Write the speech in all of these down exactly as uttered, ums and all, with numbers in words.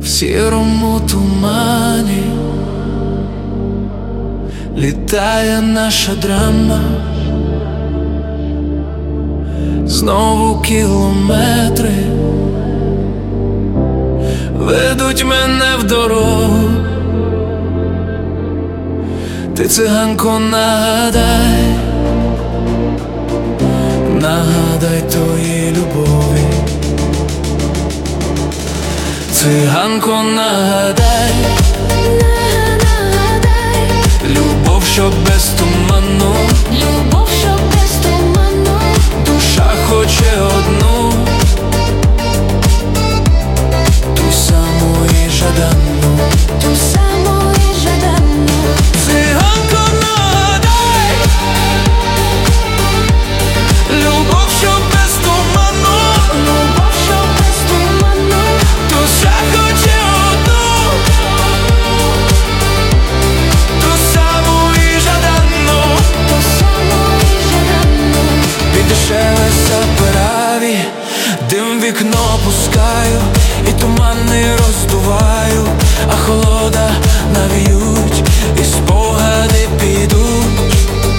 сірому тумані літає наша драма. Знову кілометри ведуть мене в дорогу. Ти, циганко, нагадай, нагадай тої любові. Циганко, нагадай, нагадай, любов, що без туману, любов, що без туману, душа хоче одну, ту саму і жадану, ту саму і жадану. Циганко, нагадай, любов, що без туману, Любов, що без туману, душа хоче одну, ту саму і жадану. ту саму і жадану. Під шелеста пераві дим в вікно пускаю, і тумани роздуваю, а холода навіють, і спогади підуть.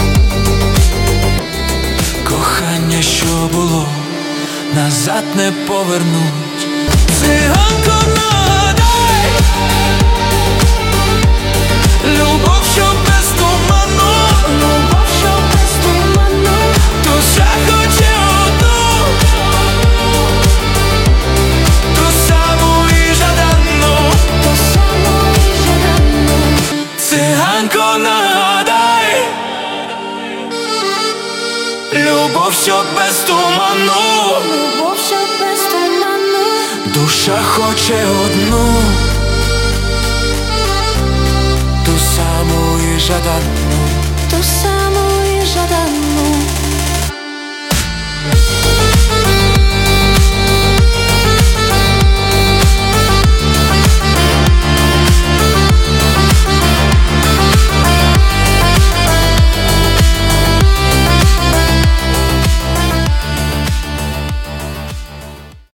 Кохання, що було, назад не повернуть. Циганко, нагадай, любов, що без туману, Любов, що без туману, душа хоче одну, ту саму і жадану. ту саму і жадану. Циганко, нагадай, любов, що без туману, Любов, що без туману, душа хоче одну, ту саму і жадану.